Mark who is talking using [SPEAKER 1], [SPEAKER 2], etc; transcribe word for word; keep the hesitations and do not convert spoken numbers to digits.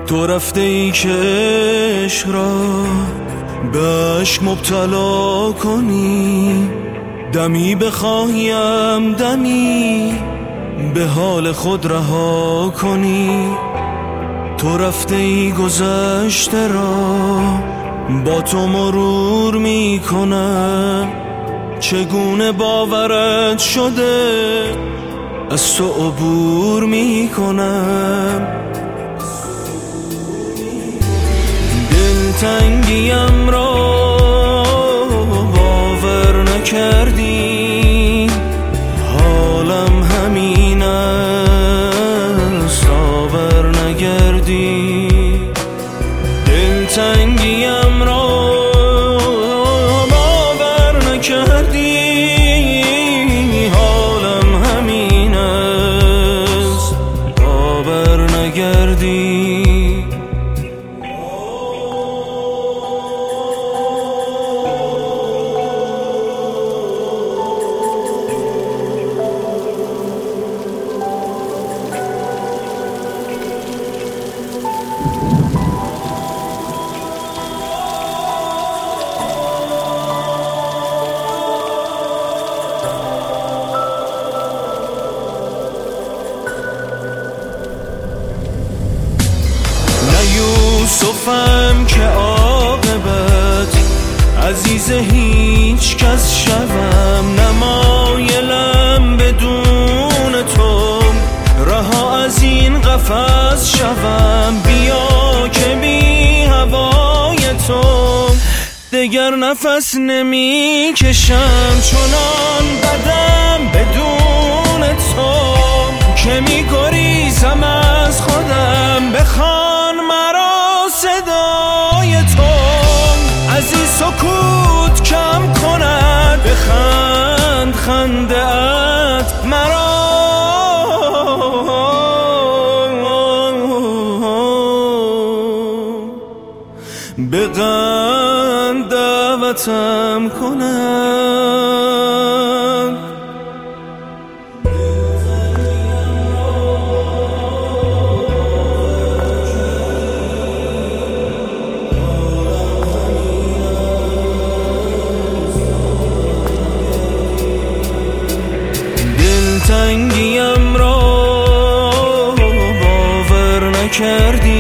[SPEAKER 1] تو رفته ای که عشق را به عشق مبتلا کنی، دمی بخواهیم دمی به حال خود رها کنی. تو رفته ای گذشته را با تو مرور می کنم، چگونه باورت شده از تو عبور می کنم. دلتنگیم را باور نکردی، حالم همین است باور نگردی. دلتنگیم را باور نکردی، حالم همین است باور نگردی. یوسفم که عاقبت عزیز هیچ کس شوم، نمایلم بدون تو رها از این قفس شوم. بیا که بی هوای تو دگر نفس نمی کشم، چنان بدم بدون تو که می گریزم از خودم. بخوان مرا صدای تو از این سکوت کم کند، بخند خنده ات مرا به قند دعوتم کند. دلتنگیم را باور نکردی،